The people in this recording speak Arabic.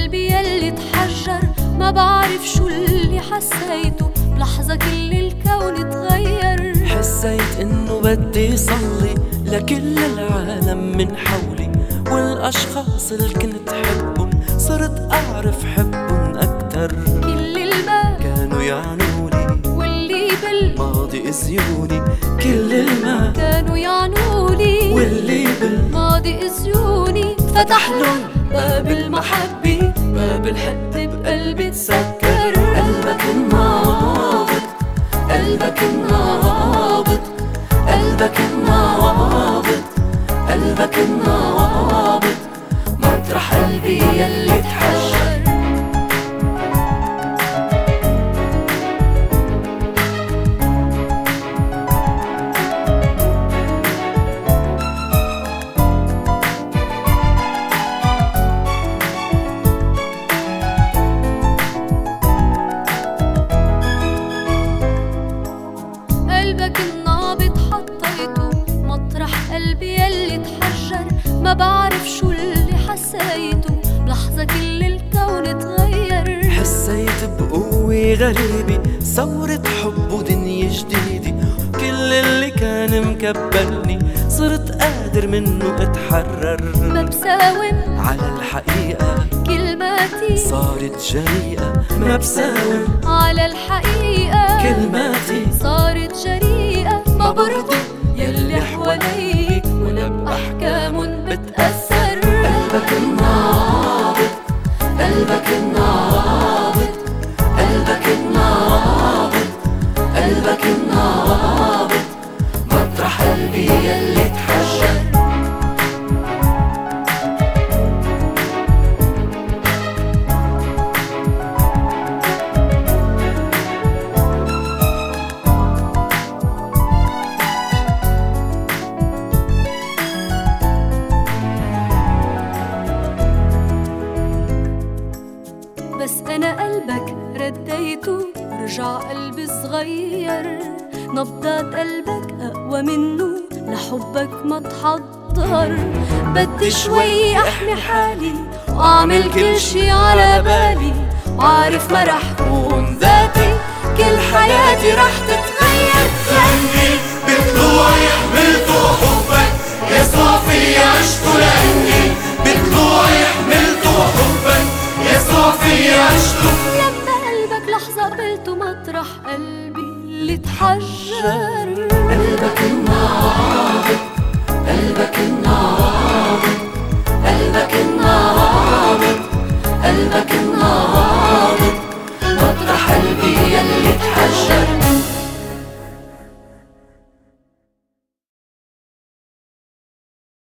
قلبي يلي اتحجر، ما بعرف شو اللي حسيته بلحظة كل الكون تغير. حسيت انه بدي صلي لكل العالم من حولي، والاشخاص اللي كنت حبهم صرت اعرف حبهم اكتر. كل الما كانوا يعنولي واللي بالماضي اذيوني، كل الما كانوا يعنولي واللي بالماضي اذيوني. فتح لهم باب المحبة، باب الحب بقلبي تسكر. قلبك النابض، قلبك النابض، قلبك النابض، قلبك النابض، مطرح قلبي يلي تحجر. قلبك النابض حطيته مطرح قلبي يلي تحجر، ما بعرف شو اللي حسيته بلحظة كل الكون تغير. حسيت بقوة غريبة، ثورة حب ودنيا جديدة، كل اللي كان مكبلني صرت قادر منه اتحرر. ما بساوم على الحقيقة كلماتي صارت جريئة، ما بساوم على الحقيقة كلماتي صارت جريئة. ما برضى يلي حوالي ولا بأحكام بتأثر. قلبك النابض، قلبك النابض، قلبك النابض، قلبك النابض، مطرح قلبي يلي تحجر. بس أنا قلبك رديته ورجع قلبي صغير. نبضات قلبك أقوى منه لحبك ما تحضر. بدي شوي أحمي حالي وأعمل كل شي على بالي، وعارف ما رح كون ذاتي، كل حياتي رح تتغير. لأني بطلوعي حملته حبك يسوع فيي عشته، لأني بطلوعي حملته حبك يسوع فيي عشته. لما قلبك لحظة قبلته مطرح قلبي اللي تحجر. قلبك النابض، قلبك النابض،